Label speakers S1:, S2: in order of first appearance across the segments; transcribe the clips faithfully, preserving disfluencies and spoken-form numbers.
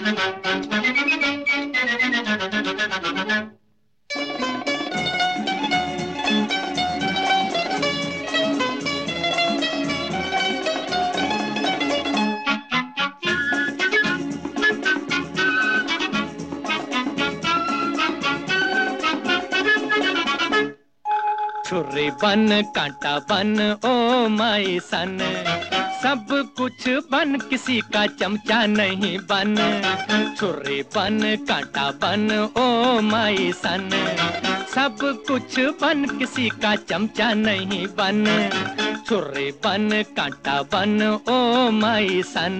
S1: छुरी बन कांटा बन ओ माई सन, सब कुछ बन किसी का चमचा नहीं बन। छुरी बन कांटा बन ओ माई सन, सब कुछ बन किसी का चमचा नहीं बन। छुरी बन कांटा बन ओ माई सन।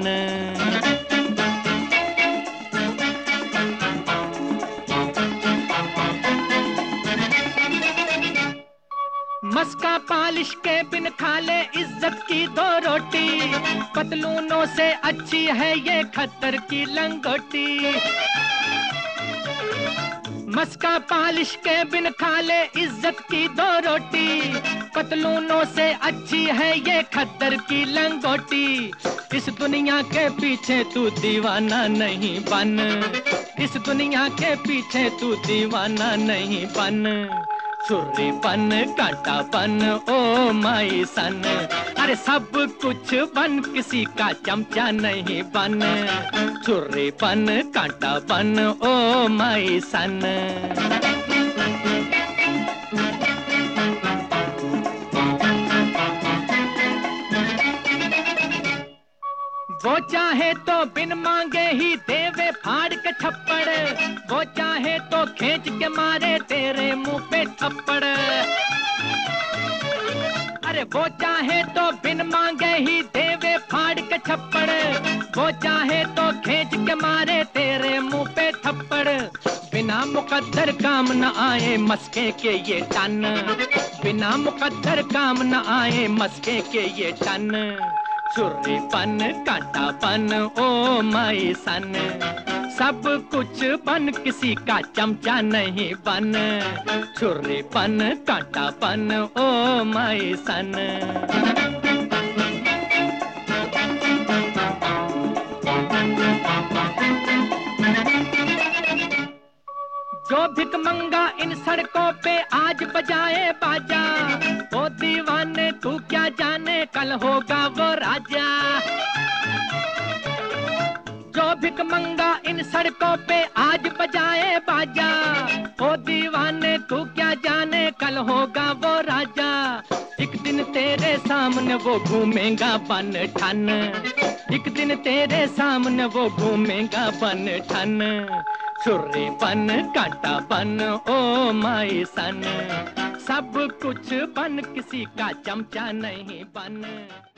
S1: मस्का पालिश के बिन खा ले इज्जत की दो रोटी, पतलूनों से अच्छी है ये खद्दर की लंगोटी। मस्का पालिश के बिन खा ले इज्जत की दो रोटी, पतलूनों से अच्छी है ये खद्दर की लंगोटी। इस दुनिया के पीछे तू दीवाना नहीं बन, इस दुनिया के पीछे तू दीवाना नहीं बन। छुरी बन कांटा बन ओ माई सन, अरे सब कुछ बन किसी का चमचा नहीं बन। छुरी बन कांटा बन ओ माई सन। वो चाहे तो बिन मांगे ही देवे फाड़ के छप्पड़, वो चाहे तो खींच के मारे तेरे मुंह पे थप्पड़। अरे वो चाहे तो बिन मांगे ही देवे फाड़ के छप्पड़, वो चाहे तो खींच के मारे तेरे मुंह पे थप्पड़। बिना मुकद्दर काम न आए मस्के के ये टन, बिना मुकद्दर काम न आए मस्के के ये टन। छुरी बन कांटा बन ओ माई सन, सब कुछ बन किसी का चमचा नहीं बन। छुरी बन कांटा बन ओ माई सन। जो भिक मंगा इन सड़कों पे आज बजाए बाजा, ओ दीवाने तू क्या जाने कल होगा वो राजा। जो भिक मंगा इन सड़कों पे आज बजाए बाजा, ओ दीवाने तू क्या जाने कल होगा वो राजा। एक दिन तेरे सामने वो घूमेगा बन ठन, एक दिन तेरे सामने वो घूमेगा बन ठन। छुरी बन कांटा बन ओ माई सन, सब कुछ बन किसी का चमचा नहीं बन।